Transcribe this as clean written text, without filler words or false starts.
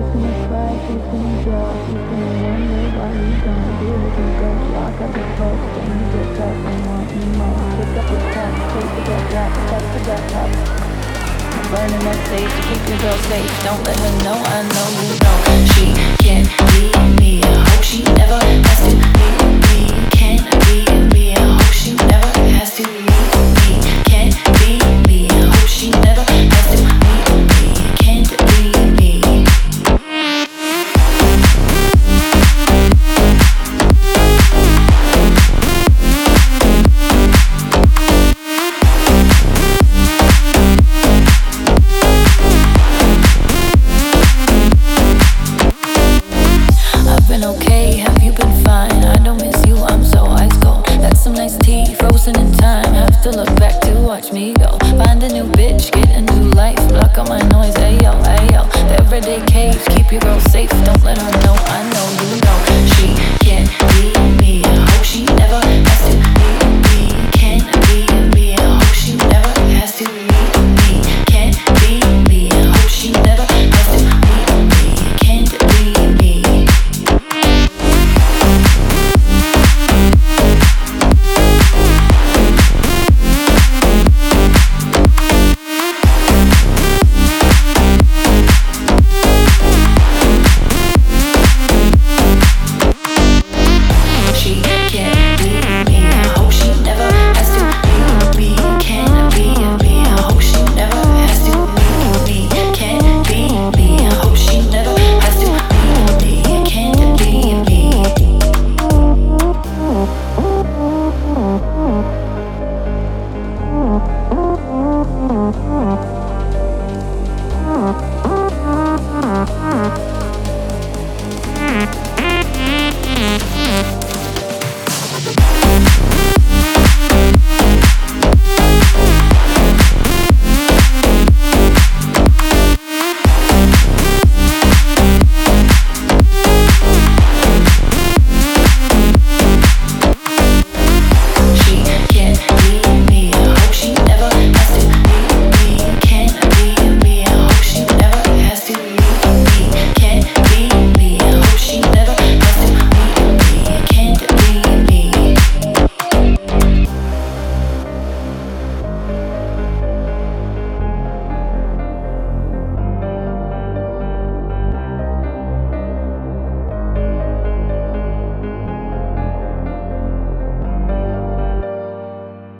finna cry, she finna draw, she finna wonder why you don't do it and go lock up the post and you get up and want me more. Pick up the tab, take the back drop, step to that top. I'm burning that stage to keep your girl safe. Don't let her know I know you don't. She can't leave me, I hope she never has to leave me. Can't leave me, I hope she never has to leave me. Can't leave me, I hope she never has to leave me. Can't leave me. Okay, have you been fine? I don't miss you, I'm so ice cold. That's some nice tea, frozen in time. Have to look back to watch me go. Find a new bitch, get a new life. Block all my noise, ayo, ayo. The everyday